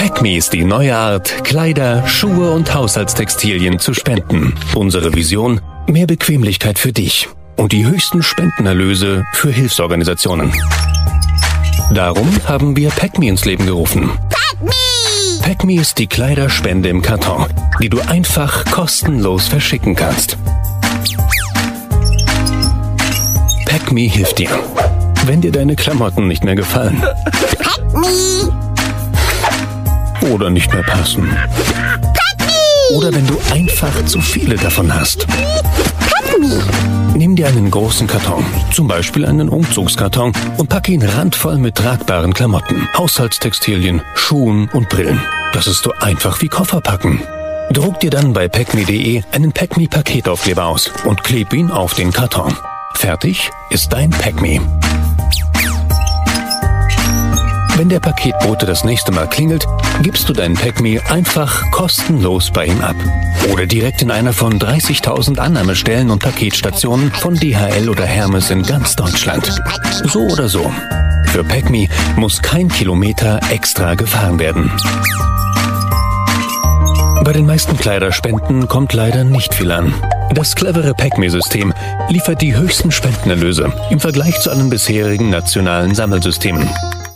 Packme ist die neue Art, Kleider, Schuhe und Haushaltstextilien zu spenden. Unsere Vision: mehr Bequemlichkeit für dich und die höchsten Spendenerlöse für Hilfsorganisationen. Darum haben wir Packme ins Leben gerufen. Packme ist die Kleiderspende im Karton, die du einfach kostenlos verschicken kannst. Packme hilft dir, wenn dir deine Klamotten nicht mehr gefallen. Oder nicht mehr passen. Oder wenn du einfach zu viele davon hast. Nimm dir einen großen Karton, zum Beispiel einen Umzugskarton, und pack ihn randvoll mit tragbaren Klamotten, Haushaltstextilien, Schuhen und Brillen. Das ist so einfach wie Koffer packen. Druck dir dann bei packme.de einen Packme-Paketaufkleber aus und kleb ihn auf den Karton. Fertig ist dein Packme. Wenn der Paketbote das nächste Mal klingelt, gibst du dein Packme einfach kostenlos bei ihm ab. Oder direkt in einer von 30.000 Annahmestellen und Paketstationen von DHL oder Hermes in ganz Deutschland. So oder so. Für Packme muss kein Kilometer extra gefahren werden. Bei den meisten Kleiderspenden kommt leider nicht viel an. Das clevere Packme-System liefert die höchsten Spendenerlöse im Vergleich zu allen bisherigen nationalen Sammelsystemen.